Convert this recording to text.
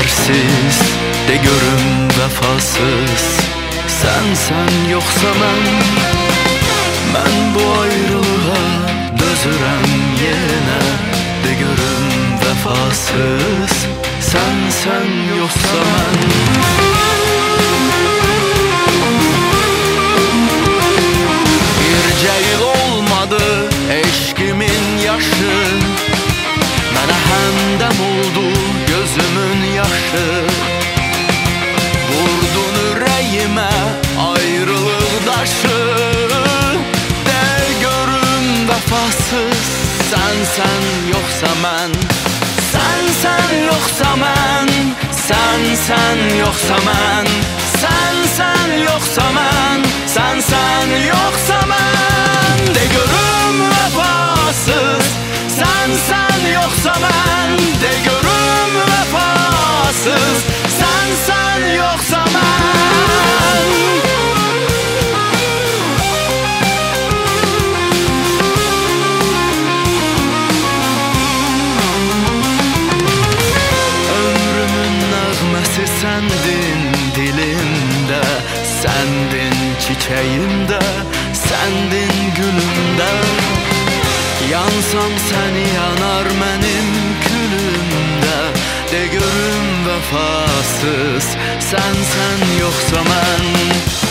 değersiz, de görüm vefasız. Sen yoksa mən bu ayrılığa dözürəm yenə, de görüm vefasız. Sen yoksa bir yıl olmadı eşkimin yaşı, mənə həmdəm oldu gözümün yaşı. Vurdun ürəyimə ayrılıq daşı, de görüm vefasız. Sen yoksa mən, sen yoksa mən, sen yoksa mən, sen yoksa mən, sen yoksa mən, de görüm vefasız. Sen yoksa mən, de görüm vefasız. Sen yoksa mən. Ömrümün nəğməsi səndin dilimdə, səndin çiçəyimdə, səndin gülümdə. Yansam səni yanar mənim külümdə, de görüm vefasız. Sen yoksa mən.